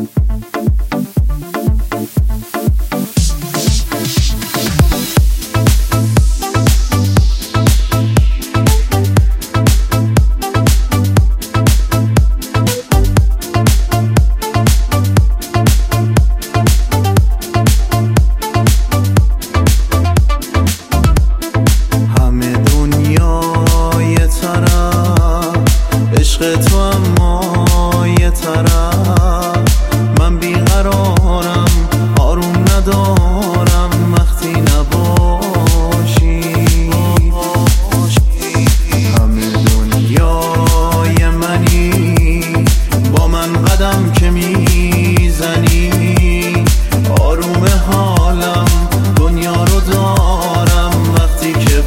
عشق تو اما یه طرف، من بیقرارم آروم ندارم وقتی نباشی. همه دنیای منی، با من قدم که میزنی، آروم حالم دنیا رو دارم وقتی که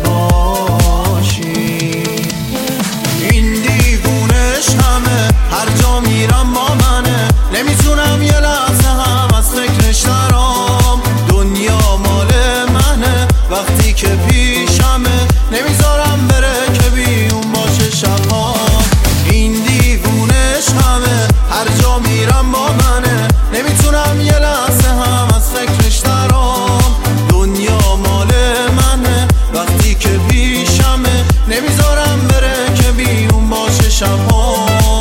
باشی. این دیوونش همه هر جا میرم با منه، نمیتونم یه لحظه هم از فکرش نرام. دنیا مال منه وقتی که پیشمه، نمیذارم بره که بیون باشه شبها. این دیوونش همه هر جا میرم با منه، نمیتونم یه لحظه هم از فکرش نرام. دنیا مال منه وقتی که پیشمه، نمیذارم بره که بیون باشه شبها.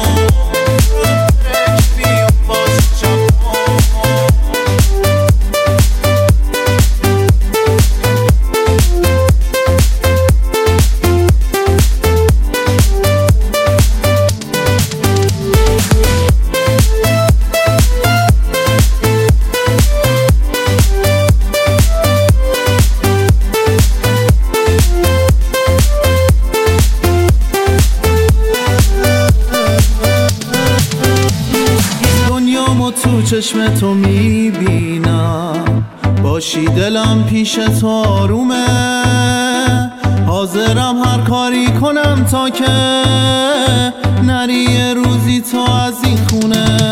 تو چشم تو میبینم، باشی دلم پیش تو آرومه. حاضرم هر کاری کنم تا که نری یه روزی تو از این خونه.